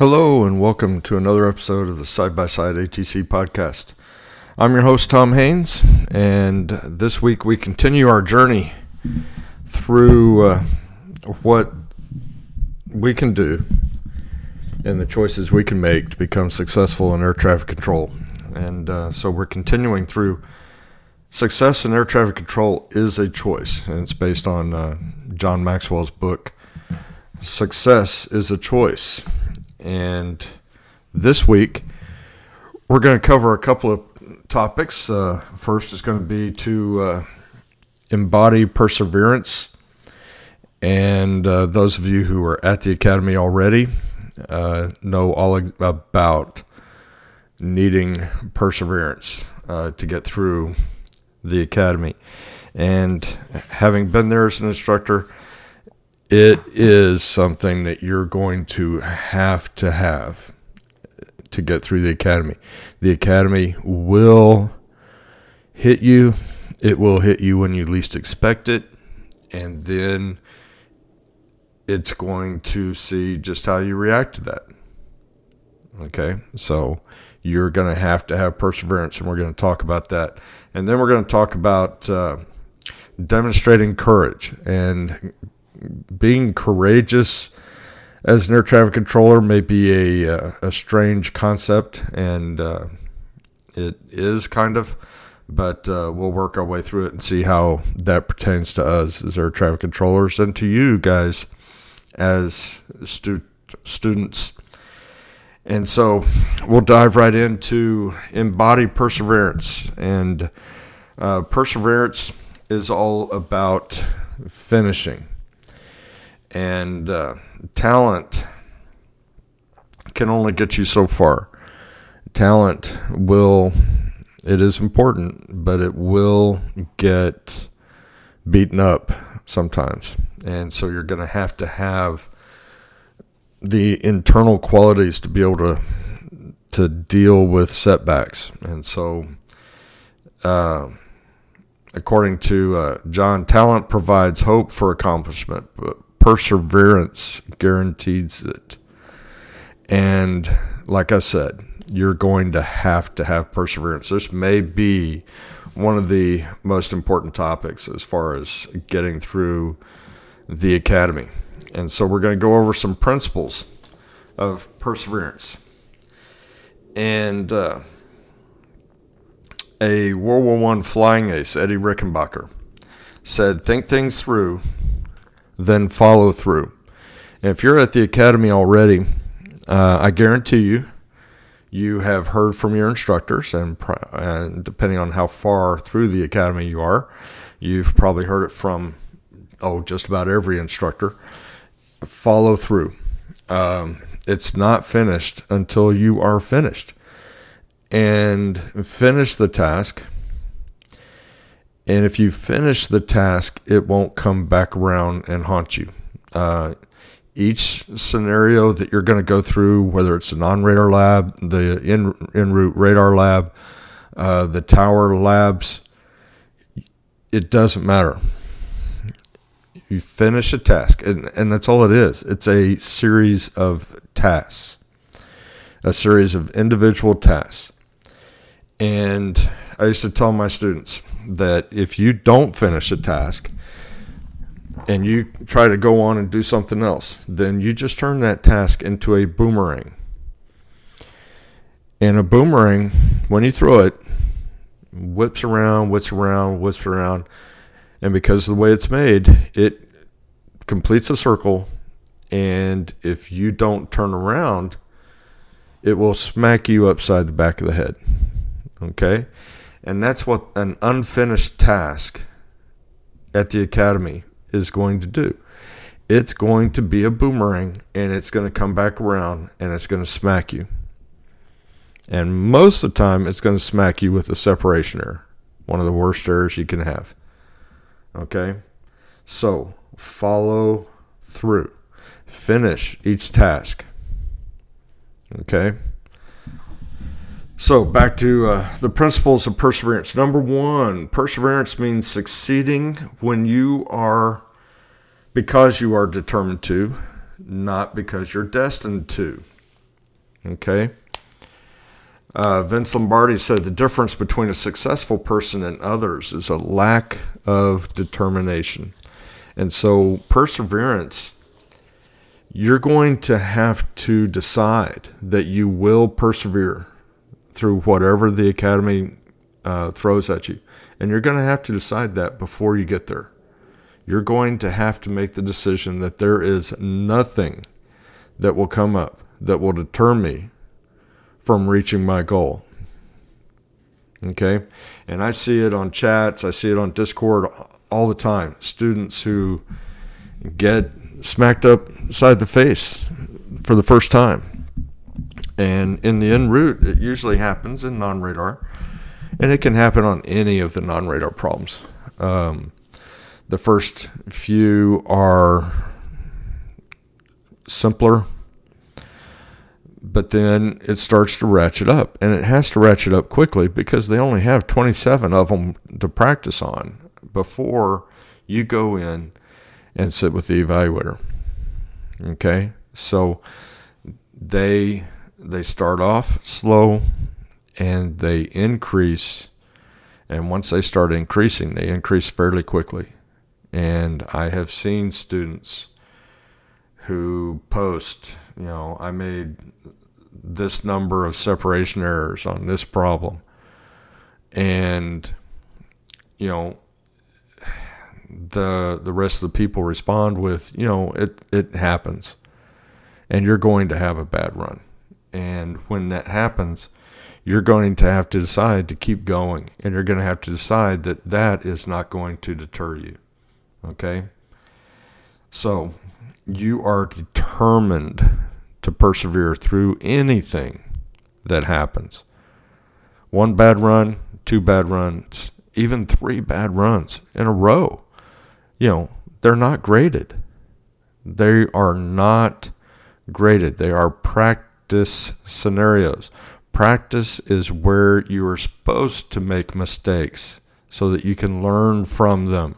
Hello and welcome to another episode of the Side by Side ATC podcast. I'm your host Tom Haynes, and this week we continue our journey through what we can do and the choices we can make to become successful in air traffic control. And so we're continuing through success in air traffic control is a choice, and it's based on John Maxwell's book, Success is a Choice. And this week, we're going to cover a couple of topics. First is going to be to embody perseverance. And those of you who are at the Academy already know all about needing perseverance to get through the Academy. And having been there as an instructor, it is something that you're going to have to get through the Academy. The Academy will hit you. It will hit you when you least expect it. And then it's going to see just how you react to that. Okay? So you're going to have perseverance, and we're going to talk about that. And then we're going to talk about demonstrating courage. And being courageous as an air traffic controller may be a strange concept, and it is kind of, but we'll work our way through it and see how that pertains to us as air traffic controllers and to you guys as students. And so we'll dive right into embody perseverance. And perseverance is all about finishing. And talent can only get you so far. Talent it is important, but it will get beaten up sometimes. And so you're going to have the internal qualities to be able to deal with setbacks. And so, according to John, talent provides hope for accomplishment, but perseverance guarantees it. And like I said, you're going to have perseverance. This may be one of the most important topics as far as getting through the Academy. And so we're going to go over some principles of perseverance. And a World War I flying ace, Eddie Rickenbacker, said, "Think things through, then follow through." And if you're at the Academy already, I guarantee you have heard from your instructors, and depending on how far through the Academy you are, you've probably heard it from just about every instructor. Follow through. It's not finished until you are finished. And finish the task. And if you finish the task, it won't come back around and haunt you. Each scenario that you're going to go through, whether it's the non-radar lab, the en route radar lab, the tower labs, it doesn't matter. You finish a task, and that's all it is. It's a series of tasks, a series of individual tasks. And I used to tell my students that if you don't finish a task and you try to go on and do something else, then you just turn that task into a boomerang. And a boomerang, when you throw it, whips around. And because of the way it's made, it completes a circle. And if you don't turn around, it will smack you upside the back of the head. Okay? And that's what an unfinished task at the Academy is going to do. It's going to be a boomerang, and it's going to come back around, and it's going to smack you. And most of the time, it's going to smack you with a separation error, one of the worst errors you can have. Okay? So, follow through. Finish each task. Okay? So back to the principles of perseverance. Number one, perseverance means succeeding because you are determined to, not because you're destined to. Okay? Vince Lombardi said the difference between a successful person and others is a lack of determination. And so perseverance, you're going to have to decide that you will persevere through whatever the academy throws at you. And you're going to have to decide that before you get there. You're going to have to make the decision that there is nothing that will come up that will deter me from reaching my goal. Okay? And I see it on chats, I see it on Discord all the time. Students who get smacked upside the face for the first time. And in the en route, it usually happens in non-radar. And it can happen on any of the non-radar problems. The first few are simpler, but then it starts to ratchet up. And it has to ratchet up quickly because they only have 27 of them to practice on before you go in and sit with the evaluator. Okay? So they start off slow and they increase. And once they start increasing, they increase fairly quickly. And I have seen students who post, I made this number of separation errors on this problem. And, the rest of the people respond with, it happens. And you're going to have a bad run. And when that happens, you're going to have to decide to keep going. And you're going to have to decide that that is not going to deter you. Okay? So you are determined to persevere through anything that happens. 1 bad run, 2 bad runs, even 3 bad runs in a row. They're not graded. They are not graded. They are practice scenarios. Practice is where you are supposed to make mistakes so that you can learn from them.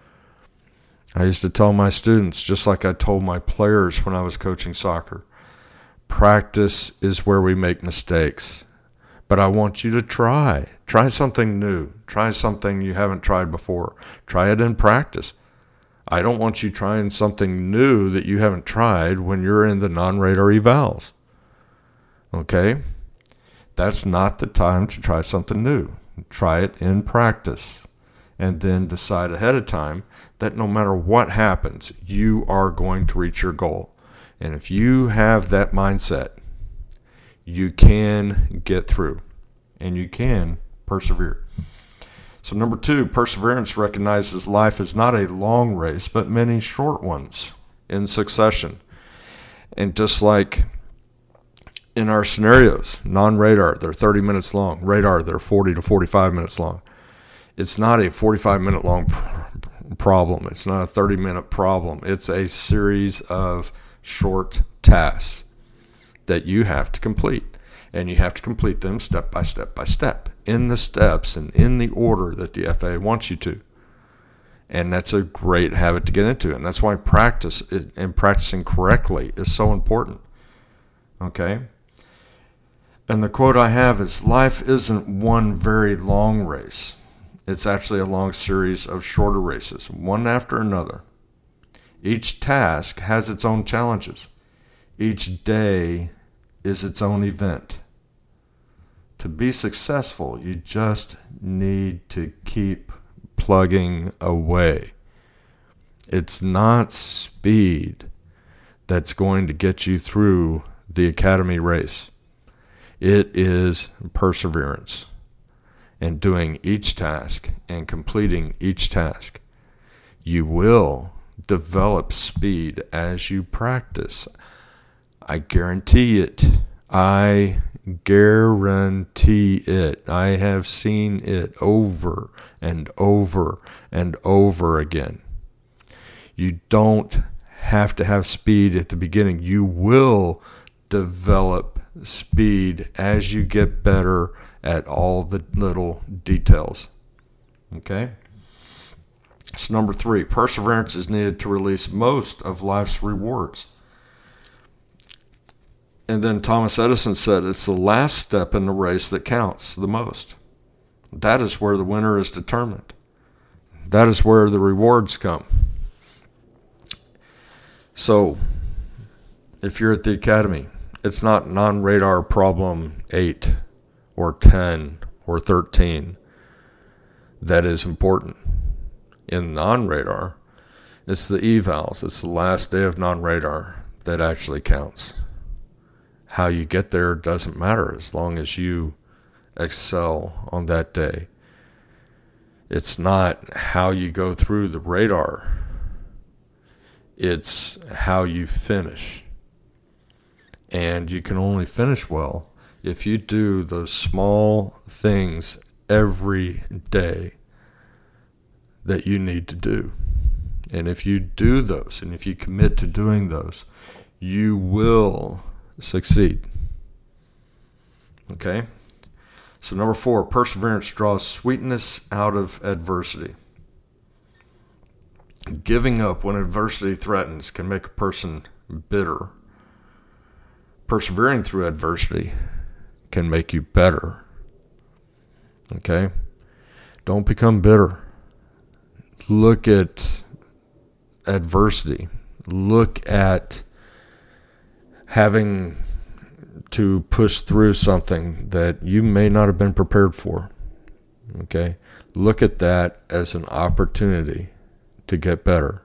I used to tell my students, just like I told my players when I was coaching soccer, practice is where we make mistakes. But I want you to try. Try something new. Try something you haven't tried before. Try it in practice. I don't want you trying something new that you haven't tried when you're in the non-radar evals. Okay? That's not the time to try something new. Try it in practice. And then decide ahead of time that no matter what happens, you are going to reach your goal. And if you have that mindset, you can get through and you can persevere. So number 2, perseverance recognizes life is not a long race, but many short ones in succession. And just like in our scenarios, non-radar, they're 30 minutes long. Radar, they're 40 to 45 minutes long. It's not a 45-minute long problem. It's not a 30-minute problem. It's a series of short tasks that you have to complete. And you have to complete them step by step by step, in the steps and in the order that the FAA wants you to. And that's a great habit to get into. And that's why practice and practicing correctly is so important. Okay? And the quote I have is, life isn't one very long race. It's actually a long series of shorter races, one after another. Each task has its own challenges. Each day is its own event. To be successful, you just need to keep plugging away. It's not speed that's going to get you through the academy race. It is perseverance and doing each task and completing each task. You will develop speed as you practice. I guarantee it. I guarantee it. I have seen it over and over and over again. You don't have to have speed at the beginning. You will develop speed as you get better at all the little details. Okay? So number 3, perseverance is needed to release most of life's rewards. And then Thomas Edison said, it's the last step in the race that counts the most. That is where the winner is determined. That is where the rewards come. So, if you're at the academy, it's not non-radar problem 8 or 10 or 13 that is important. In non-radar, it's the evals. It's the last day of non-radar that actually counts. How you get there doesn't matter as long as you excel on that day. It's not how you go through the radar. It's how you finish. And you can only finish well if you do those small things every day that you need to do. And if you do those, and if you commit to doing those, you will succeed. Okay? So number 4, perseverance draws sweetness out of adversity. Giving up when adversity threatens can make a person bitter. Persevering through adversity can make you better. Okay? Don't become bitter. Look at adversity. Look at having to push through something that you may not have been prepared for. Okay? Look at that as an opportunity to get better.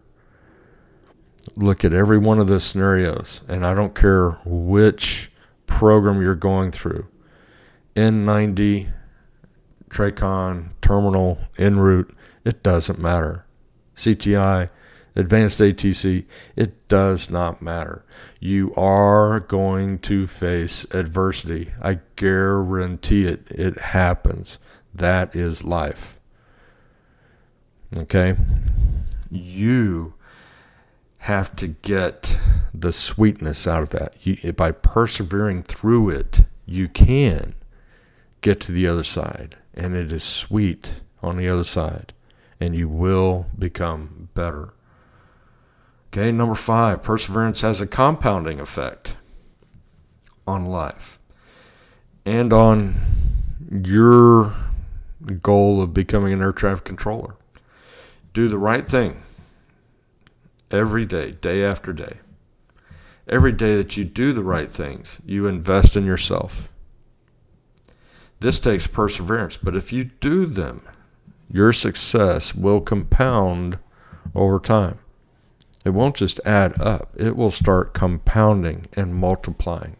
Look at every one of those scenarios, and I don't care which program you're going through. N90, Tracon, Terminal, En route, it doesn't matter. CTI, Advanced ATC, it does not matter. You are going to face adversity. I guarantee it. It happens. That is life. Okay? You have to get the sweetness out of that. By persevering through it, you can get to the other side. And it is sweet on the other side. And you will become better. Okay, number 5, perseverance has a compounding effect on life and on your goal of becoming an air traffic controller. Do the right thing every day, day after day. Every day that you do the right things, you invest in yourself. This takes perseverance, but if you do them, your success will compound over time. It won't just add up. It will start compounding and multiplying.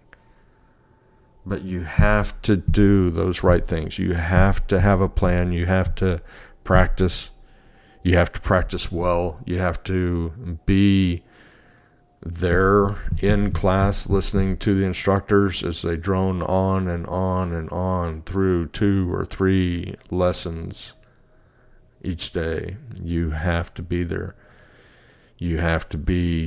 But you have to do those right things. You have to have a plan. You have to practice. You have to practice well. You have to be there in class listening to the instructors as they drone on and on and on through 2 or 3 lessons each day. You have to be there. You have to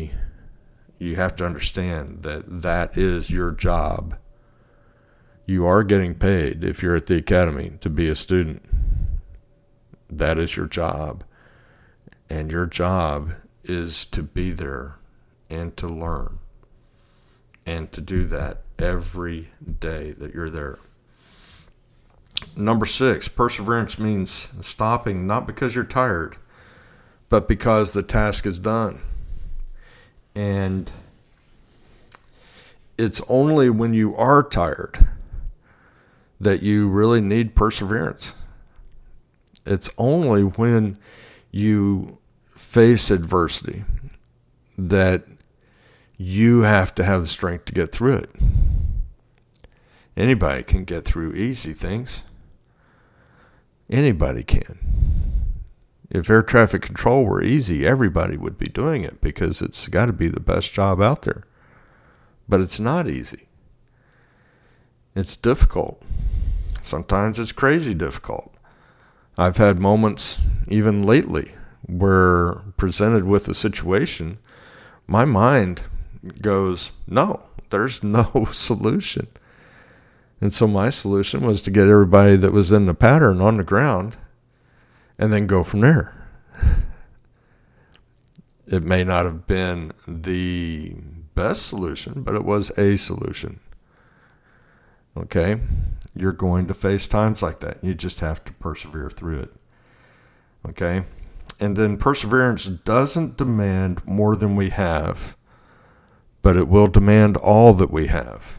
understand that that is your job. You are getting paid if you're at the academy to be a student. That is your job. And your job is to be there and to learn. And to do that every day that you're there. Number 6, perseverance means stopping not because you're tired, but because the task is done. And it's only when you are tired that you really need perseverance. It's only when you face adversity that you have to have the strength to get through it. Anybody can get through easy things. Anybody can. If air traffic control were easy, everybody would be doing it because it's got to be the best job out there. But it's not easy. It's difficult. Sometimes it's crazy difficult. I've had moments, even lately, where presented with a situation, my mind goes, no, there's no solution. And so my solution was to get everybody that was in the pattern on the ground and then go from there. It may not have been the best solution, but it was a solution. Okay? You're going to face times like that. You just have to persevere through it. Okay? And then perseverance doesn't demand more than we have, but it will demand all that we have.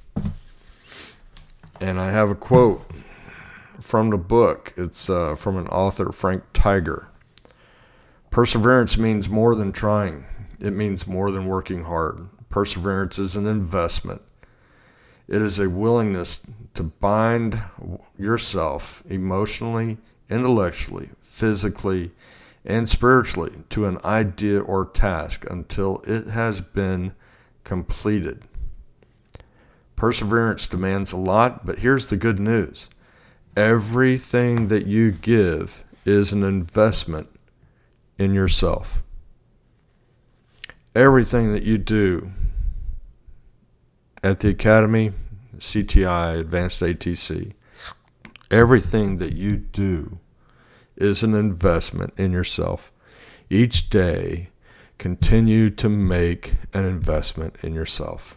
And I have a quote from the book. It's from an author, Frank Tiger. Perseverance means more than trying. It means more than working hard. Perseverance is an investment. It is a willingness to bind yourself emotionally, intellectually, physically, and spiritually to an idea or task until it has been completed. Perseverance demands a lot, but here's the good news. Everything that you give is an investment in yourself. Everything that you do at the Academy, CTI, Advanced ATC, everything that you do is an investment in yourself. Each day, continue to make an investment in yourself.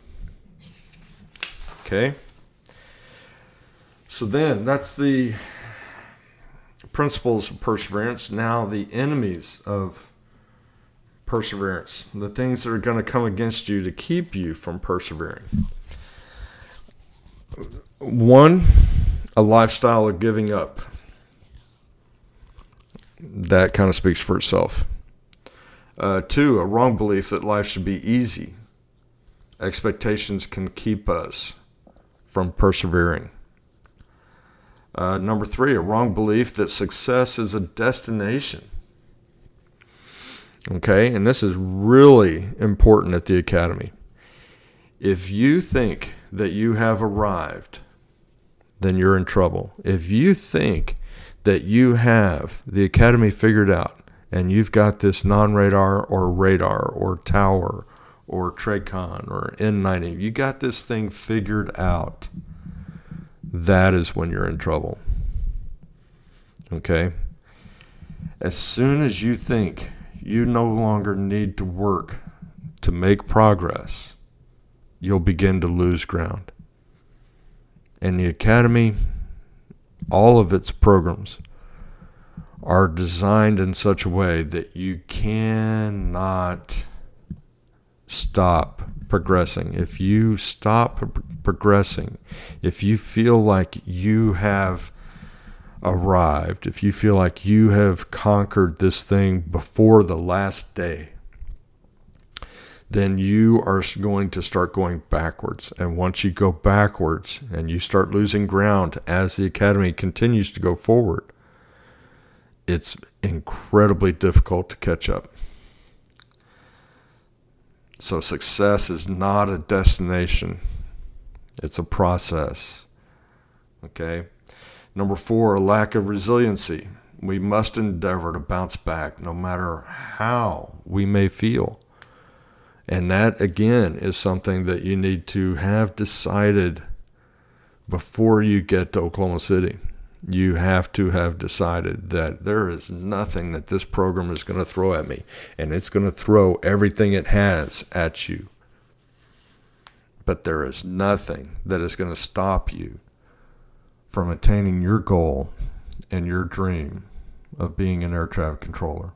Okay? So then, that's the principles of perseverance. Now, the enemies of perseverance, the things that are going to come against you to keep you from persevering. One, a lifestyle of giving up. That kind of speaks for itself. Two, a wrong belief that life should be easy. Expectations can keep us from persevering. Number three, a wrong belief that success is a destination. Okay, and this is really important at the Academy. If you think that you have arrived, then you're in trouble. If you think that you have the Academy figured out and you've got this non-radar or radar or tower or TRACON or N90, you got this thing figured out, that is when you're in trouble. Okay? As soon as you think you no longer need to work to make progress, you'll begin to lose ground. And the Academy, all of its programs are designed in such a way that you cannot stop progressing. If you stop progressing, if you feel like you have arrived, if you feel like you have conquered this thing before the last day, then you are going to start going backwards. And once you go backwards and you start losing ground as the Academy continues to go forward, it's incredibly difficult to catch up. So success is not a destination. It's a process. Okay? Number four, a lack of resiliency. We must endeavor to bounce back no matter how we may feel. And that, again, is something that you need to have decided before you get to Oklahoma City. You have to have decided that there is nothing that this program is going to throw at me, and it's going to throw everything it has at you. But there is nothing that is going to stop you from attaining your goal and your dream of being an air traffic controller.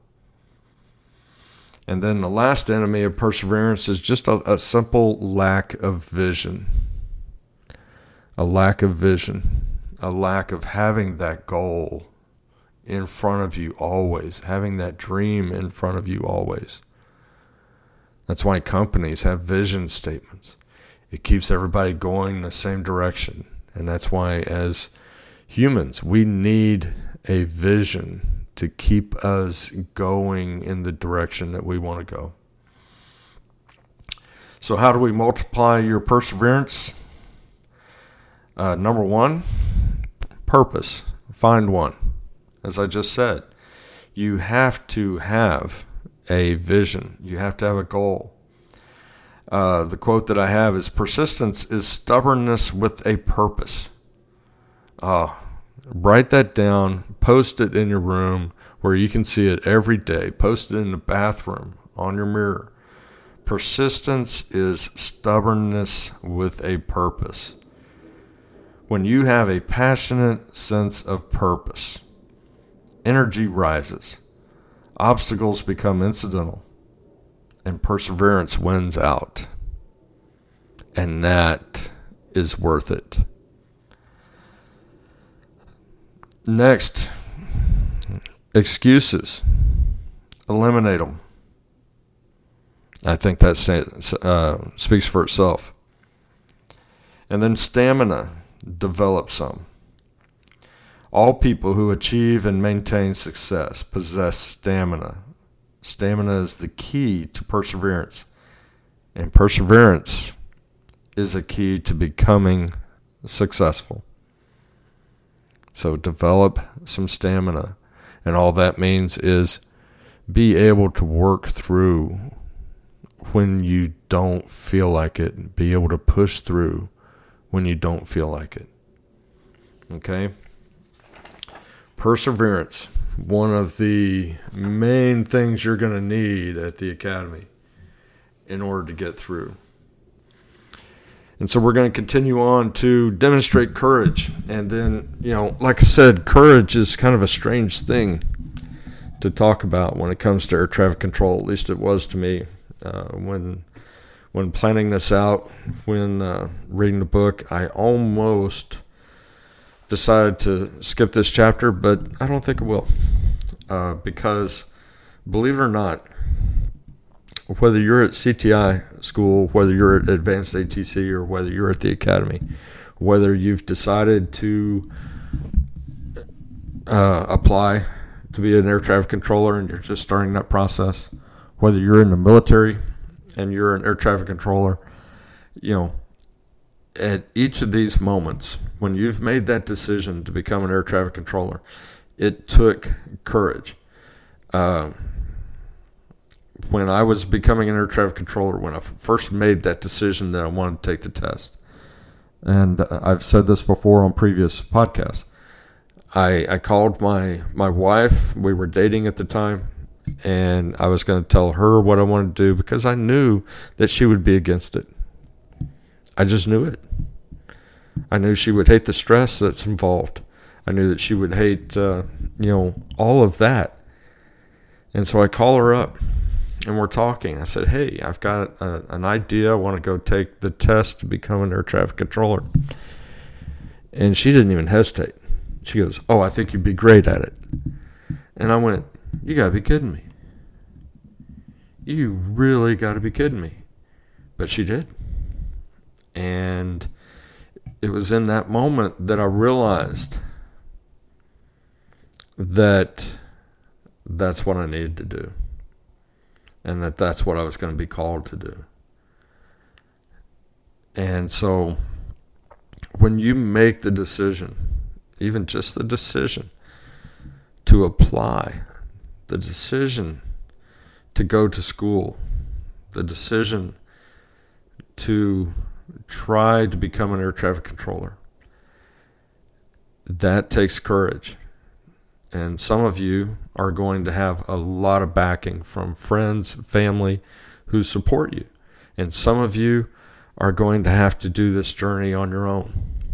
And then the last enemy of perseverance is just a simple lack of vision. A lack of vision. A lack of having that goal in front of you always. Having that dream in front of you always. That's why companies have vision statements. It keeps everybody going in the same direction. And that's why as humans, we need a vision to keep us going in the direction that we want to go. So how do we multiply your perseverance? Number one, purpose. Find one. As I just said, you have to have a vision. You have to have a goal. The quote that I have is, persistence is stubbornness with a purpose. Write that down, post it in your room where you can see it every day. Post it in the bathroom, on your mirror. Persistence is stubbornness with a purpose. When you have a passionate sense of purpose, energy rises, obstacles become incidental, and perseverance wins out. And that is worth it. Next, excuses. Eliminate them. I think that speaks for itself. And then stamina. Develop some. All people who achieve and maintain success possess stamina. Stamina is the key to perseverance. And perseverance is a key to becoming successful. So develop some stamina. And all that means is be able to work through when you don't feel like it. Be able to push through when you don't feel like it. Okay? Perseverance, one of the main things you're going to need at the academy in order to get through. And so we're going to continue on to demonstrate courage. And then, like I said, courage is kind of a strange thing to talk about when it comes to air traffic control. At least it was to me when planning this out, when reading the book. I almost decided to skip this chapter, but I don't think it will. Because, believe it or not, whether you're at CTI school, whether you're at Advanced ATC, or whether you're at the academy, whether you've decided to apply to be an air traffic controller and you're just starting that process, whether you're in the military and you're an air traffic controller, at each of these moments, when you've made that decision to become an air traffic controller, it took courage. When I was becoming an air traffic controller, when I first made that decision that I wanted to take the test, and I've said this before on previous podcasts, I called my wife. We were dating at the time, and I was going to tell her what I wanted to do because I knew that she would be against it. I just knew it. I knew she would hate the stress that's involved. I knew that she would hate, all of that. And so I call her up, and we're talking. I said, hey, I've got an idea. I want to go take the test to become an air traffic controller. And she didn't even hesitate. She goes, oh, I think you'd be great at it. And I went, you got to be kidding me. You really got to be kidding me. But she did. And it was in that moment that I realized that that's what I needed to do. And that's what I was going to be called to do. And so when you make the decision, even just the decision to apply, the decision to go to school, the decision to try to become an air traffic controller, that takes courage. And some of you are going to have a lot of backing from friends, family who support you. And some of you are going to have to do this journey on your own.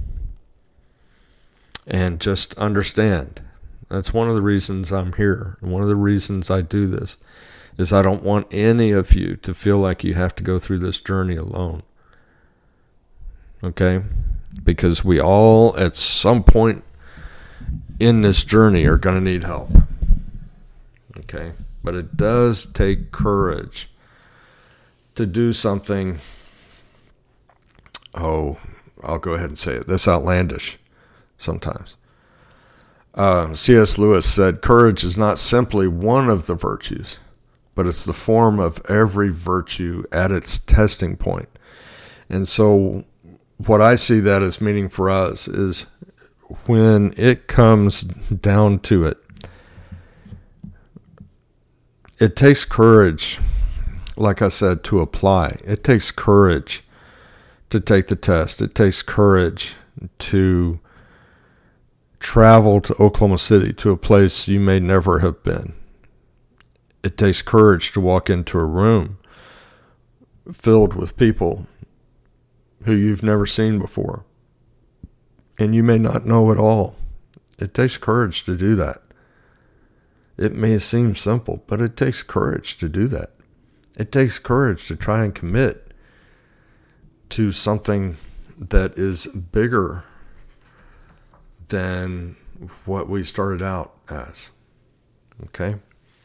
And just understand, that's one of the reasons I'm here. And one of the reasons I do this is I don't want any of you to feel like you have to go through this journey alone. Okay? Because we all, at some point in this journey, are going to need help. Okay? But it does take courage to do something, I'll go ahead and say it, this outlandish sometimes. C.S. Lewis said, courage is not simply one of the virtues, but it's the form of every virtue at its testing point. And so what I see that as meaning for us is when it comes down to it, it takes courage, like I said, to apply. It takes courage to take the test. It takes courage to travel to Oklahoma City, to a place you may never have been. It takes courage to walk into a room filled with people who you've never seen before. and you may not know it all. It takes courage to do that. It may seem simple, but it takes courage to do that. It takes courage to try and commit to something that is bigger than what we started out as. Okay?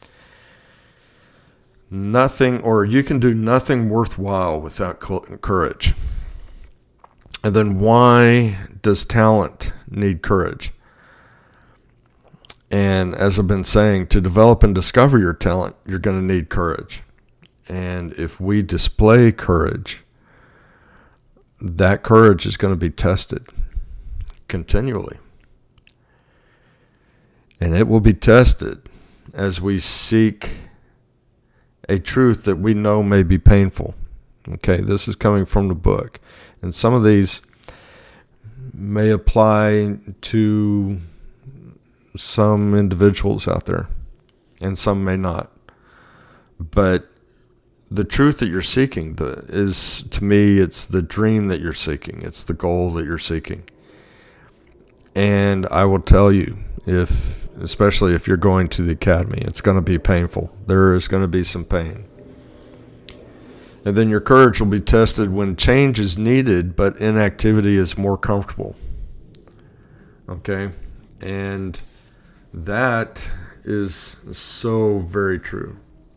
Nothing, or you can do nothing worthwhile without courage. And then why does talent need courage? And as I've been saying, to develop and discover your talent, you're going to need courage. And if we display courage, that courage is going to be tested continually. And it will be tested as we seek a truth that we know may be painful. Okay, this is coming from the book. And some of these may apply to some individuals out there, and some may not. But the truth that you're seeking is, to me, it's the dream that you're seeking. It's the goal that you're seeking. And I will tell you, especially if you're going to the academy, it's going to be painful. There is going to be some pain. And then your courage will be tested when change is needed, but inactivity is more comfortable. Okay? And that is so very true.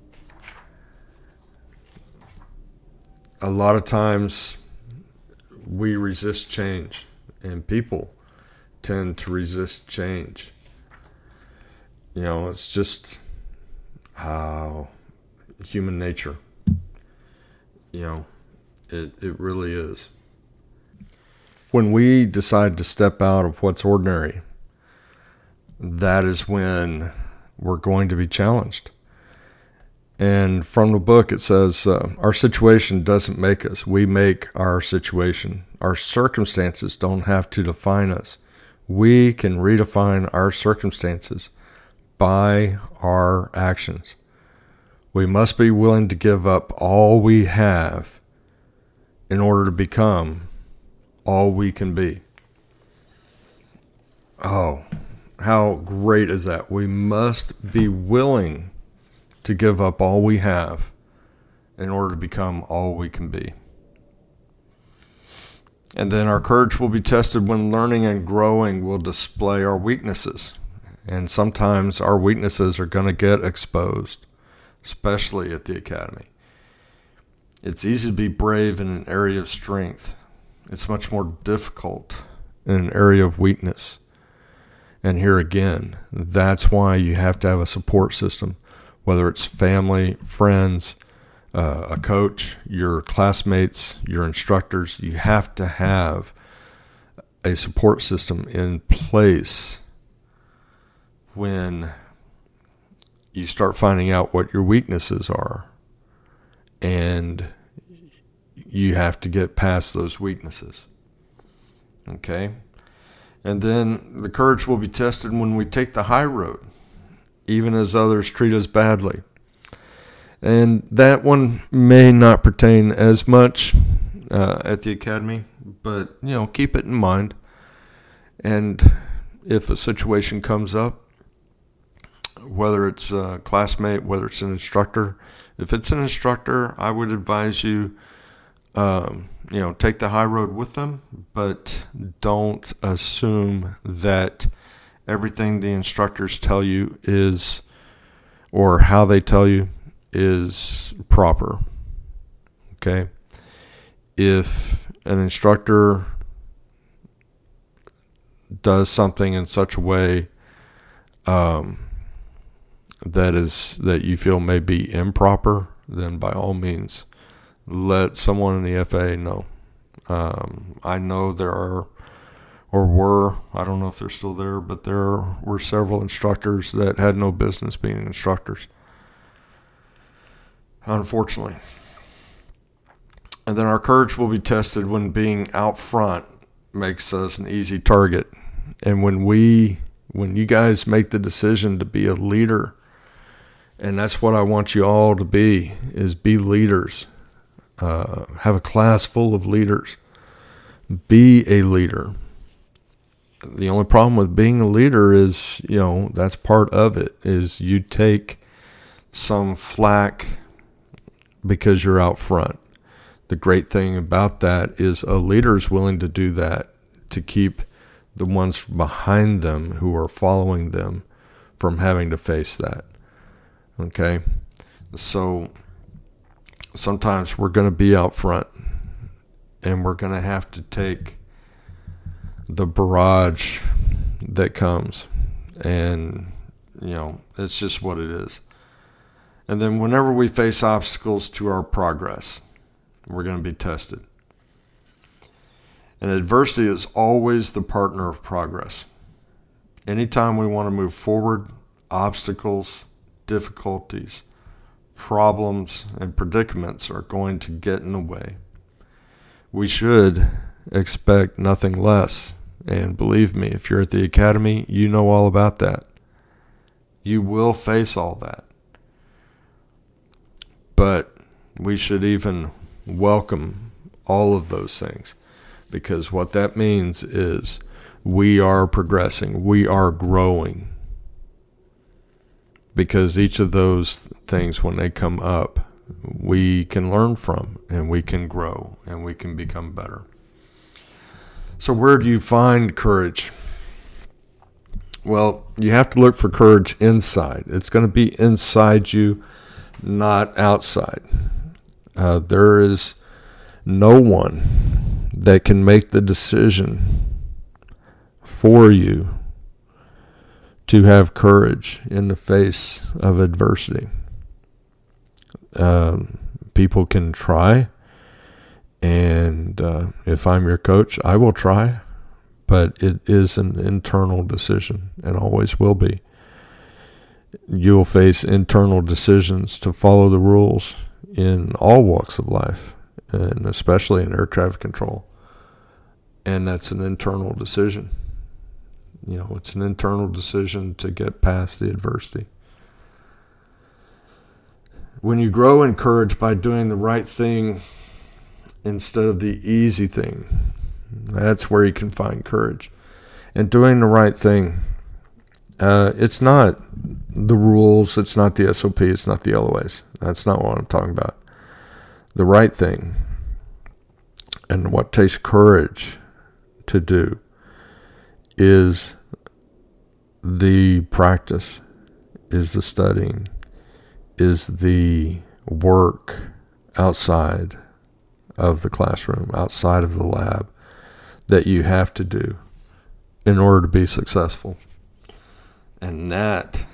A lot of times we resist change, and people tend to resist change. You know, it's just how human nature. You know, it really is. When we decide to step out of what's ordinary, that is when we're going to be challenged. And from the book, it says, our situation doesn't make us. We make our situation. Our circumstances don't have to define us. We can redefine our circumstances by our actions. We must be willing to give up all we have in order to become all we can be. Oh, how great is that? We must be willing to give up all we have in order to become all we can be. And then our courage will be tested when learning and growing will display our weaknesses. And sometimes our weaknesses are going to get exposed, especially at the academy. It's easy to be brave in an area of strength. It's much more difficult in an area of weakness. And here again, that's why you have to have a support system, whether it's family, friends, a coach, your classmates, your instructors. You have to have a support system in place when you start finding out what your weaknesses are, and you have to get past those weaknesses. Okay? And then the courage will be tested when we take the high road, even as others treat us badly. And that one may not pertain as much at the academy, but, keep it in mind. And if a situation comes up, whether it's a classmate, whether it's an instructor, if it's an instructor, I would advise you, take the high road with them, but don't assume that everything the instructors tell you is, or how they tell you, is proper. Okay? If an instructor does something in such a way that you feel may be improper, then by all means, let someone in the FA know. I know there are, or were, I don't know if they're still there, but there were several instructors that had no business being instructors, unfortunately. And then our courage will be tested when being out front makes us an easy target. And when you guys make the decision to be a leader, and that's what I want you all to be, is be leaders. Have a class full of leaders. Be a leader. The only problem with being a leader is, that's part of it, is you take some flack because you're out front. The great thing about that is a leader is willing to do that to keep the ones behind them who are following them from having to face that. Okay? So sometimes we're going to be out front and we're going to have to take the barrage that comes, and it's just what it is. And then whenever we face obstacles to our progress, we're going to be tested. And adversity is always the partner of progress. Anytime we want to move forward, obstacles, difficulties, problems, and predicaments are going to get in the way. We should expect nothing less. And believe me, if you're at the academy, you know all about that. You will face all that. But we should even welcome all of those things, because what that means is we are progressing, we are growing. Because each of those things, when they come up, we can learn from, and we can grow, and we can become better. So where do you find courage? Well, you have to look for courage inside. It's going to be inside you, not outside. There is no one that can make the decision for you to have courage in the face of adversity. People can try, and if I'm your coach, I will try, but it is an internal decision and always will be. You'll face internal decisions to follow the rules in all walks of life, and especially in air traffic control. And that's an internal decision. It's an internal decision to get past the adversity. When you grow in courage by doing the right thing instead of the easy thing, that's where you can find courage. And doing the right thing, it's not the rules, it's not the SOP, it's not the LOAs. That's not what I'm talking about. The right thing, and what takes courage to do, is the practice, is the studying, is the work outside of the classroom, outside of the lab, that you have to do in order to be successful. And that,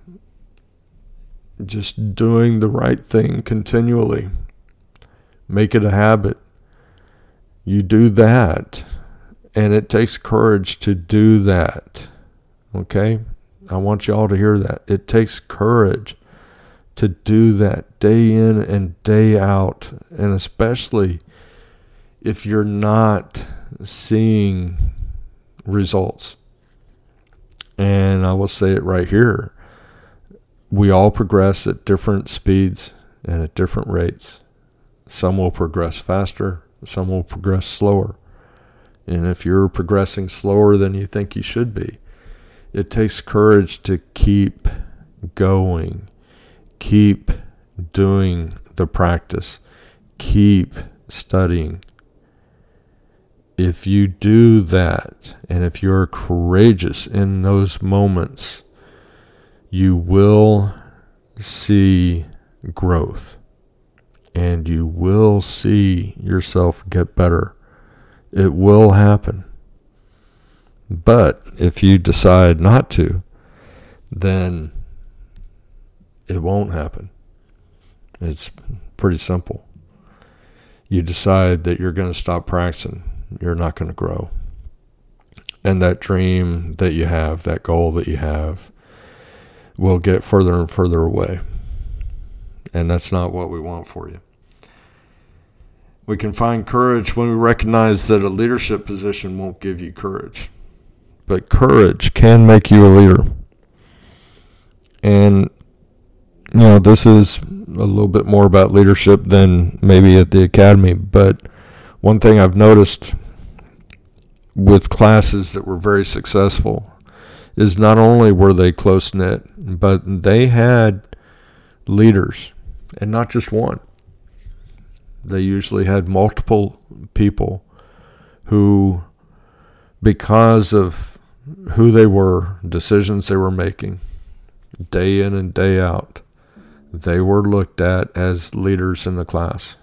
just doing the right thing continually, make it a habit. You do that, and it takes courage to do that. Okay? I want you all to hear that. It takes courage to do that day in and day out, and especially if you're not seeing results. And I will say it right here. We all progress at different speeds and at different rates. Some will progress faster, some will progress slower. And if you're progressing slower than you think you should be, it takes courage to keep going, keep doing the practice, keep studying. If you do that, and if you're courageous in those moments, you will see growth, and you will see yourself get better. It will happen. But if you decide not to, then it won't happen. It's pretty simple. You decide that you're going to stop practicing, you're not going to grow. And that dream that you have, that goal that you have, will get further and further away. And that's not what we want for you. We can find courage when we recognize that a leadership position won't give you courage. But courage can make you a leader. And, this is a little bit more about leadership than maybe at the academy. But one thing I've noticed with classes that were very successful is not only were they close-knit, but they had leaders, and not just one. They usually had multiple people who, because of who they were, decisions they were making, day in and day out, they were looked at as leaders in the class.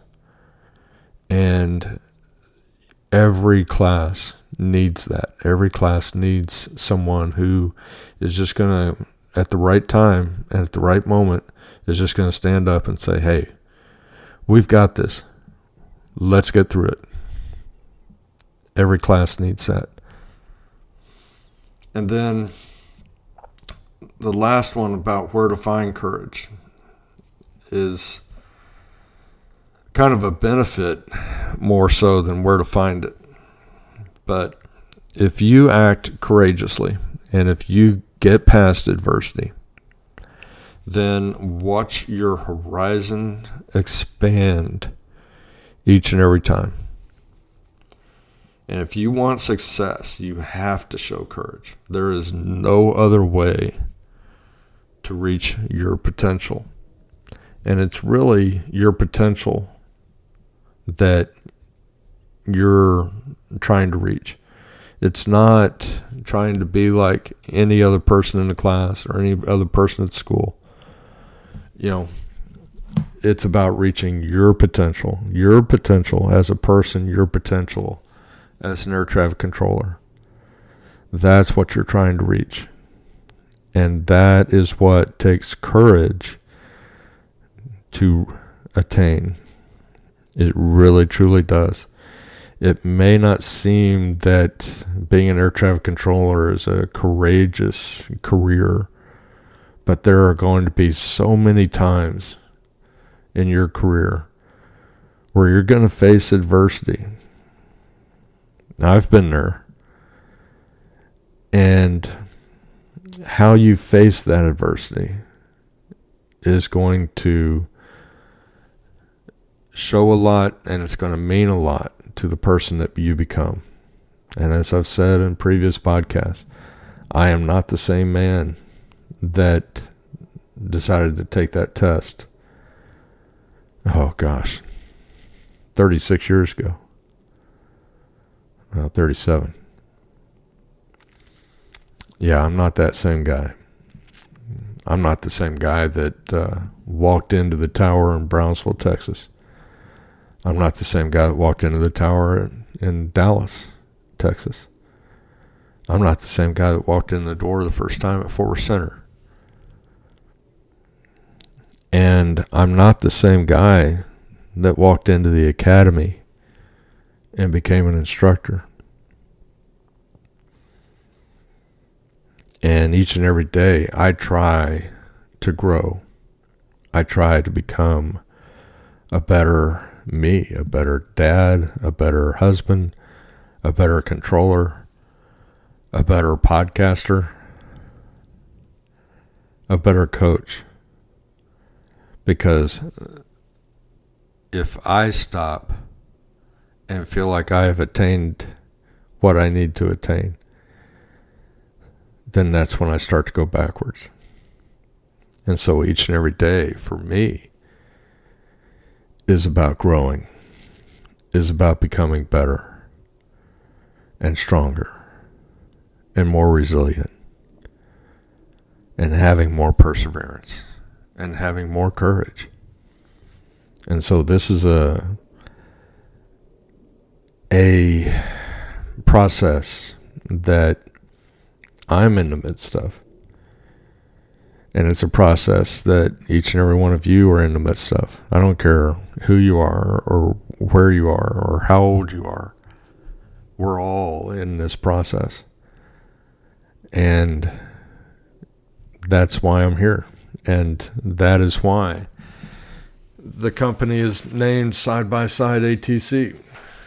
And every class needs that. Every class needs someone who is just going to, at the right time and at the right moment, is just going to stand up and say, hey, we've got this. Let's get through it. Every class needs that. And then the last one about where to find courage is kind of a benefit more so than where to find it. But if you act courageously and if you get past adversity, then watch your horizon expand each and every time. And if you want success, you have to show courage. There is no other way to reach your potential. And it's really your potential that you're trying to reach. It's not trying to be like any other person in the class or any other person at school. It's about reaching your potential as a person, your potential as an air traffic controller. That's what you're trying to reach. And that is what takes courage to attain. It really, truly does. It may not seem that being an air traffic controller is a courageous career, but there are going to be so many times in your career where you're going to face adversity. I've been there. And how you face that adversity is going to show a lot, and it's going to mean a lot to the person that you become. And as I've said in previous podcasts, I am not the same man that decided to take that test. Oh gosh, 36 years ago. 37. Yeah, I'm not that same guy. I'm not the same guy that walked into the tower in Brownsville, Texas. I'm not the same guy that walked into the tower in Dallas, Texas. I'm not the same guy that walked in the door the first time at Fort Worth Center. And I'm not the same guy that walked into the academy and became an instructor. And each and every day, I try to grow. I try to become a better me, a better dad, a better husband, a better controller, a better podcaster, a better coach. Because if I stop and feel like I have attained what I need to attain, then that's when I start to go backwards. And so each and every day for me is about growing, is about becoming better and stronger and more resilient and having more perseverance and having more courage. And so this is a process that I'm in the midst of. And it's a process that each and every one of you are in the midst of. I don't care who you are or where you are or how old you are. We're all in this process. And that's why I'm here. And that is why the company is named Side by Side ATC.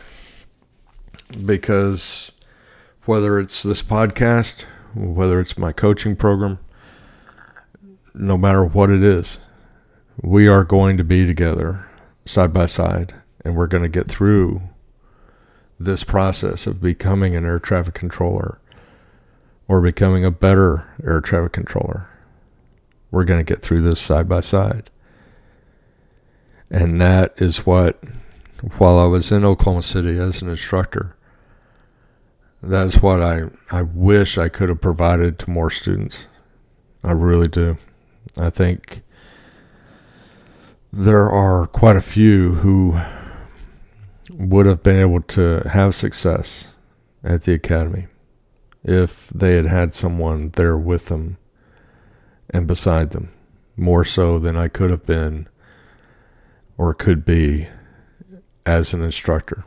Because whether it's this podcast, whether it's my coaching program, no matter what it is, we are going to be together side by side, and we're going to get through this process of becoming an air traffic controller or becoming a better air traffic controller. We're going to get through this side by side. And that is what, while I was in Oklahoma City as an instructor, that's what I wish I could have provided to more students. I really do. I think there are quite a few who would have been able to have success at the academy if they had had someone there with them and beside them, more so than I could have been or could be as an instructor.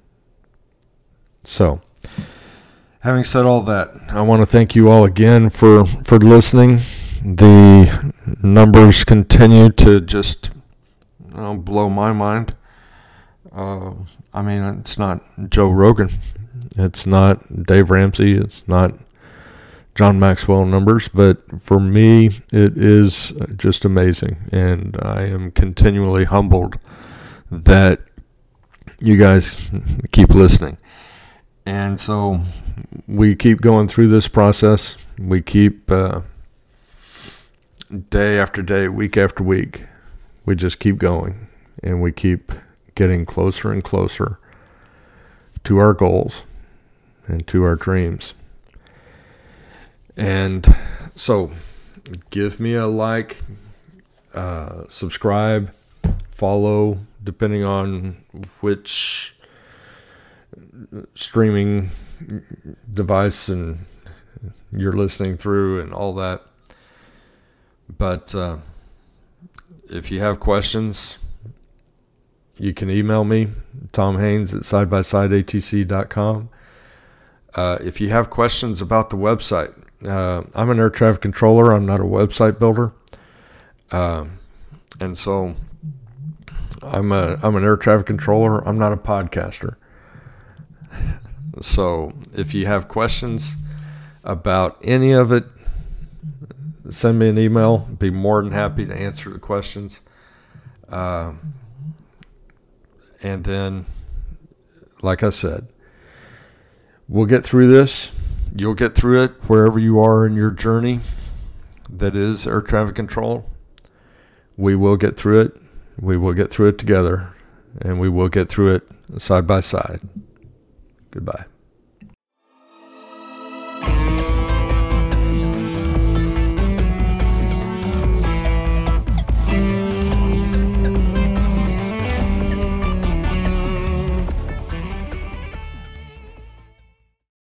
So, having said all that, I want to thank you all again for listening. The numbers continue to just blow my mind. I mean, it's not Joe Rogan. It's not Dave Ramsey. It's not John Maxwell numbers. But for me, it is just amazing. And I am continually humbled that you guys keep listening. And so we keep going through this process. We keep day after day, week after week. We just keep going. And we keep getting closer and closer to our goals and to our dreams. And so give me a like, subscribe, follow, depending on which streaming device and you're listening through and all that. But if you have questions, you can email me, Tom Haynes at sidebyside.atc.com. If you have questions about the website, I'm an air traffic controller. I'm not a website builder. And so I'm an air traffic controller. I'm not a podcaster. So if you have questions about any of it, send me an email. I'd be more than happy to answer the questions. And then, like I said, we'll get through this. You'll get through it wherever you are in your journey that is air traffic control. We will get through it. We will get through it together. And we will get through it side by side. Goodbye.